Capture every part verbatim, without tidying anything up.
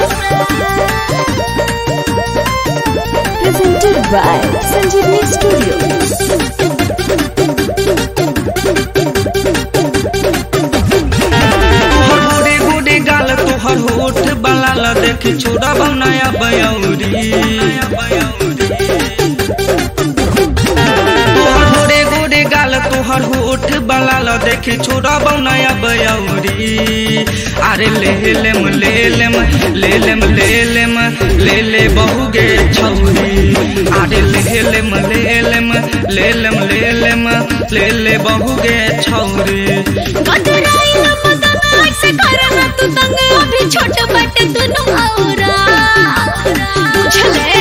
Presented by Sanjeevani Studio. तोहर होठ बलाल देख छोड़ा बनाया बयौरी तोहर गोरे गोरे गाल तोहर होठ बलाल देख छोड़ा बनाया बयौरी अरे ले लेम ले लेम ले लेम ले लेम ले ले बहुगे छौरी अरे ले लेम ले लेम ले लेम ले लेम ले ले बहुगे छौरी से करना तू तंग अभी छोट बटे दुनु औरा बुझले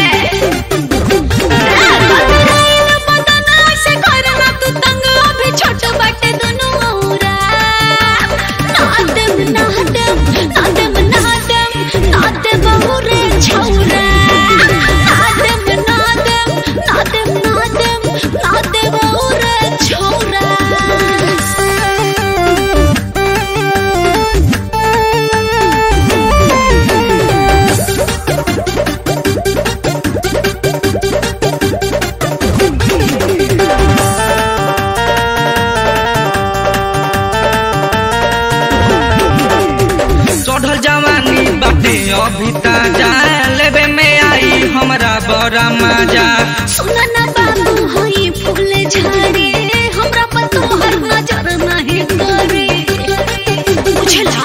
से करना तू तंग अभी छोट बटे दुनु औरा नादम नादम नादम नादम नादम बहुरे छौरा नादम नादम नादम नादम नादम बहुरे छौरा अभी ताजा लेबे में आई हमरा बड़ा मजा सुना ना बाबू होई फूल झाड़ी हमरा पर तोहर नजर नहीं करे बुझला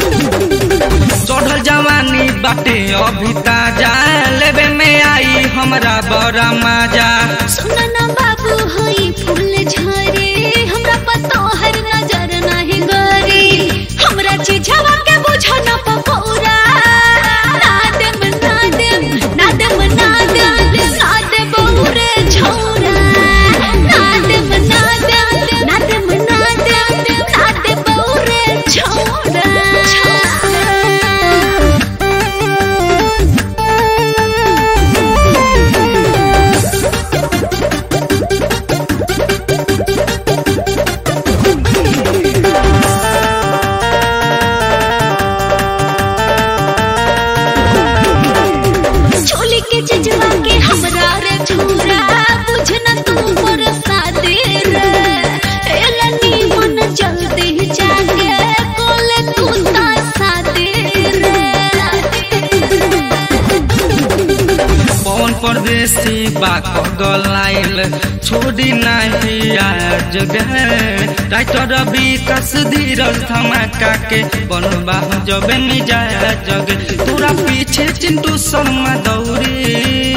चढ़ल जवानी बाटे अभी ताजा लेबे में आई हमरा बड़ा मजा सुना ना बाबू होई फूल झाड़ी हमरा पर तोहर नजर नहीं करे हमरा चीजवा के बुझा ना पकौड़ा चिजवा के हमरा रे छोरा बुझना तू पर सादे रे एलनी मन जल्दी जागे कोले तू ता सादे रे पवन परदेसी बाक गलाइल छोड़ी नहीं आज गे राइटर विकास धीरज धमाका के बनबा जबे मिजाज जगे तोरा पीछे चिंटू शर्मा दौड़ी